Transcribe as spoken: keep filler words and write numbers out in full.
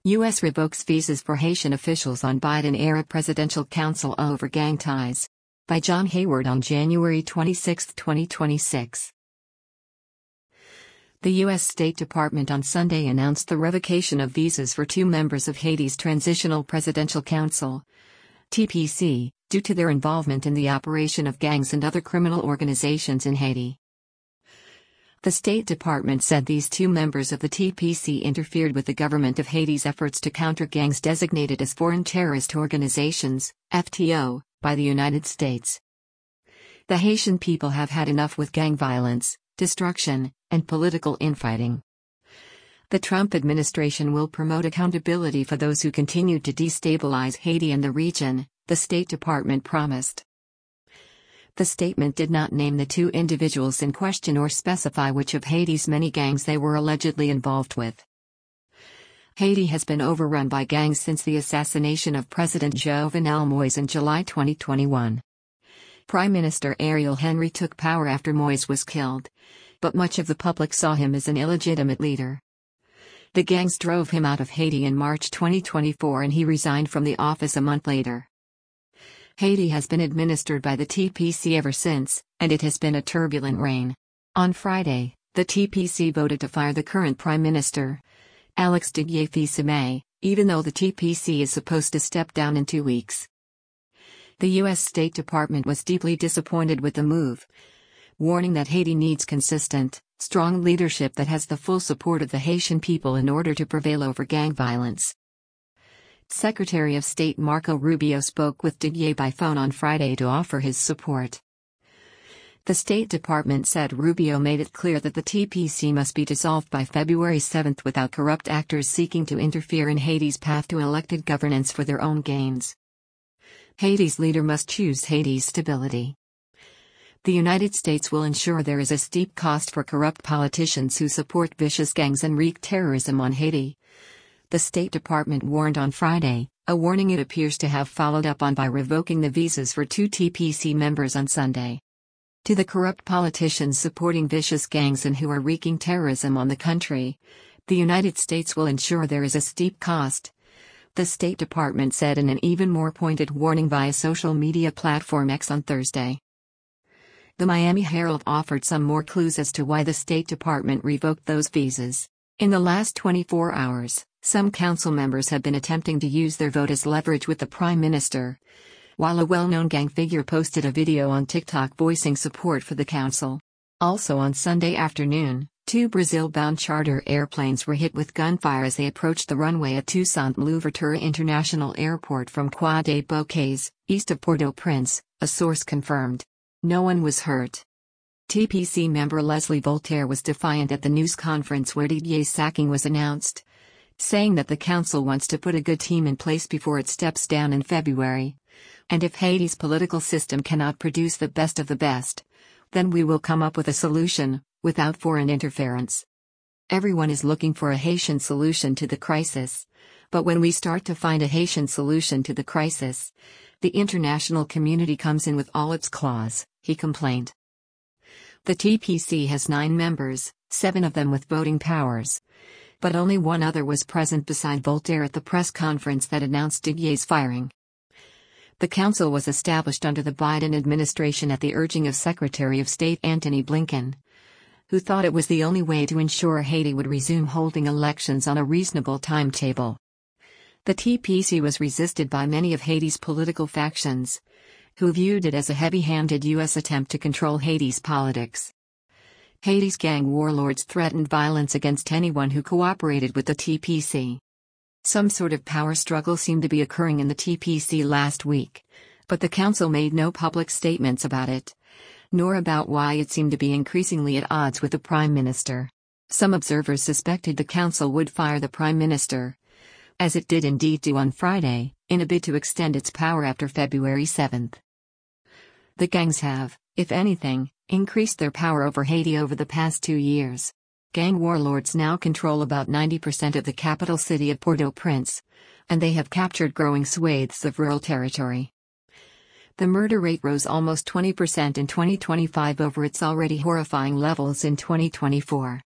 U S revokes visas for Haitian officials on Biden-era presidential council over gang ties. By John Hayward on January twenty-sixth, twenty twenty-six. The U S State Department on Sunday announced the revocation of visas for two members of Haiti's Transitional Presidential Council, T P C, due to their involvement in the operation of gangs and other criminal organizations in Haiti. The State Department said these two members of the T P C interfered with the government of Haiti's efforts to counter gangs designated as foreign terrorist organizations, F T O, by the United States. The Haitian people have had enough with gang violence, destruction, and political infighting. The Trump administration will promote accountability for those who continue to destabilize Haiti and the region, the State Department promised. The statement did not name the two individuals in question or specify which of Haiti's many gangs they were allegedly involved with. Haiti has been overrun by gangs since the assassination of President Jovenel Moïse in July twenty twenty-one. Prime Minister Ariel Henry took power after Moïse was killed, but much of the public saw him as an illegitimate leader. The gangs drove him out of Haiti in March twenty twenty-four and he resigned from the office a month later. Haiti has been administered by the T P C ever since, and it has been a turbulent reign. On Friday, the T P C voted to fire the current Prime Minister, Alex Didier Fils-Aimé, even though the T P C is supposed to step down in two weeks. The U S State Department was deeply disappointed with the move, warning that Haiti needs consistent, strong leadership that has the full support of the Haitian people in order to prevail over gang violence. Secretary of State Marco Rubio spoke with Didier by phone on Friday to offer his support. The State Department said Rubio made it clear that the T P C must be dissolved by February seventh without corrupt actors seeking to interfere in Haiti's path to elected governance for their own gains. Haiti's leader must choose Haiti's stability. The United States will ensure there is a steep cost for corrupt politicians who support vicious gangs and wreak terrorism on Haiti, the State Department warned on Friday, a warning it appears to have followed up on by revoking the visas for two T P C members on Sunday. To the corrupt politicians supporting vicious gangs and who are wreaking terrorism on the country, the United States will ensure there is a steep cost, the State Department said in an even more pointed warning via social media platform X on Thursday. The Miami Herald offered some more clues as to why the State Department revoked those visas. In the last twenty-four hours, some council members have been attempting to use their vote as leverage with the Prime Minister, while a well-known gang figure posted a video on TikTok voicing support for the council. Also on Sunday afternoon, two Brazil-bound charter airplanes were hit with gunfire as they approached the runway at Toussaint Louverture International Airport from Croix des Bouquets, east of Port-au-Prince, a source confirmed. No one was hurt. T P C member Leslie Voltaire was defiant at the news conference where Didier's sacking was announced, saying that the council wants to put a good team in place before it steps down in February. And if Haiti's political system cannot produce the best of the best, then we will come up with a solution, without foreign interference. Everyone is looking for a Haitian solution to the crisis, but when we start to find a Haitian solution to the crisis, the international community comes in with all its claws, he complained. The T P C has nine members, seven of them with voting powers. But only one other was present beside Voltaire at the press conference that announced Didier's firing. The council was established under the Biden administration at the urging of Secretary of State Antony Blinken, who thought it was the only way to ensure Haiti would resume holding elections on a reasonable timetable. The T P C was resisted by many of Haiti's political factions, who viewed it as a heavy-handed U S attempt to control Haiti's politics. Haiti's gang warlords threatened violence against anyone who cooperated with the T P C. Some sort of power struggle seemed to be occurring in the T P C last week, but the council made no public statements about it, nor about why it seemed to be increasingly at odds with the Prime Minister. Some observers suspected the council would fire the Prime Minister, as it did indeed do on Friday, in a bid to extend its power after February seventh. The gangs have, if anything, increased their power over Haiti over the past two years. Gang warlords now control about ninety percent of the capital city of Port-au-Prince, and they have captured growing swathes of rural territory. The murder rate rose almost twenty percent in twenty twenty-five over its already horrifying levels in twenty twenty-four.